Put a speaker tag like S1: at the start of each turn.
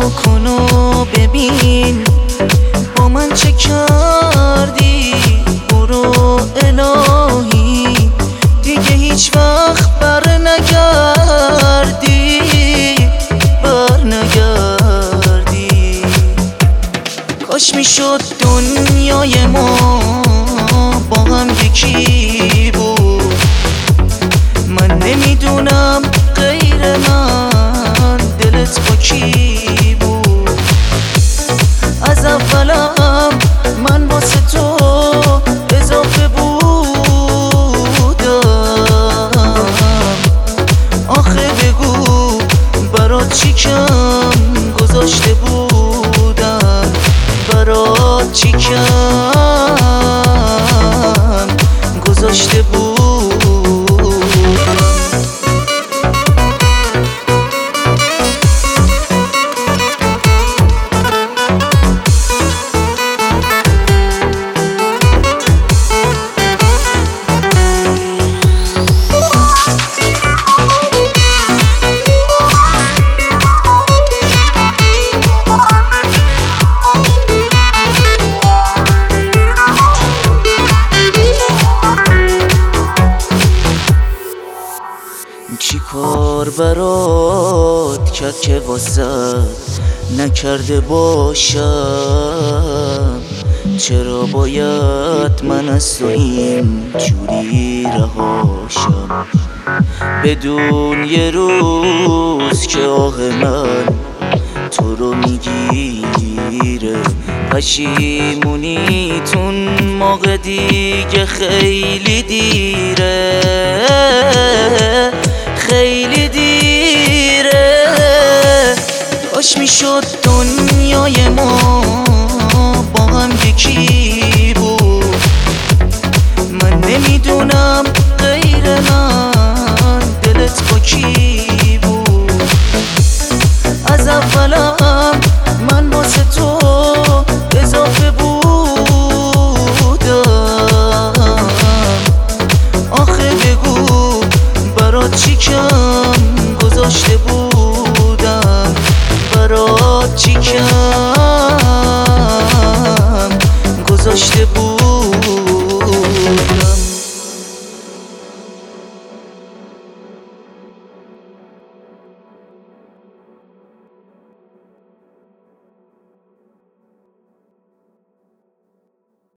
S1: کن و ببین با من چه کردی. برو الهی دیگه هیچ وقت بر نگردی، بر نگردی. کاش میشد دنیای ما با هم یکی بود. من نمیدونم غیر من دلت با کی بود. از اولم من واسه تو اضافه بودم. آخه بگو برات چی کم گذاشته بودم، برات چی کم گذاشته بودم. چی کار برات کرد که واسه نکرده باشم؟ چرا باید من از تو این جوری رهاشم؟ بدون یه روز که آه من تو رو میگیره، پشیمونیتون موقع دیگه خیلی دیره، خیلی دیره. کاش میشد دنیای ما